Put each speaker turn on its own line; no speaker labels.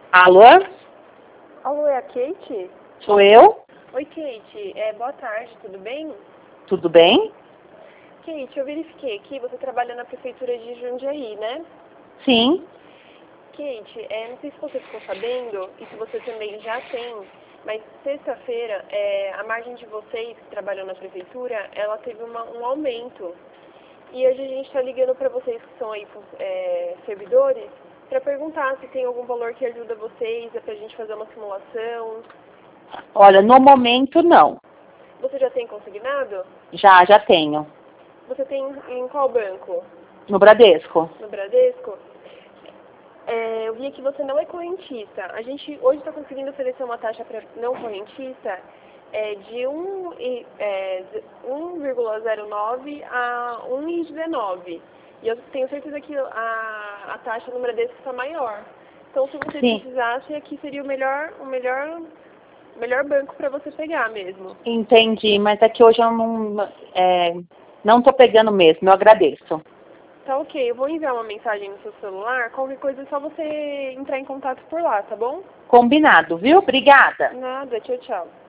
Alô?
Alô, é a Kate?
Sou eu?
Oi, Kate. Boa tarde, tudo bem?
Tudo bem?
Kate, eu verifiquei aqui, você trabalha na prefeitura de Jundiaí, né?
Sim.
Kate, não sei se você ficou sabendo e se você também já tem, mas sexta-feira, a margem de vocês que trabalham na prefeitura, ela teve um aumento. E hoje a gente está ligando para vocês que são aí servidores, para perguntar se tem algum valor que ajuda vocês, para a gente fazer uma simulação.
Olha, no momento não.
Você já tem consignado?
Já tenho.
Você tem em qual banco?
No Bradesco.
No Bradesco? Eu vi que você não é correntista. A gente hoje está conseguindo oferecer uma taxa para não correntista de 1,09 a 1,19. E eu tenho certeza que a taxa no Bradesco está maior. Então, se você
Sim.
precisasse, aqui seria o melhor banco para você pegar mesmo.
Entendi, mas é que hoje eu não tô pegando mesmo, eu agradeço.
Tá ok, eu vou enviar uma mensagem no seu celular, qualquer coisa é só você entrar em contato por lá, tá bom?
Combinado, viu? Obrigada.
Nada, tchau, tchau.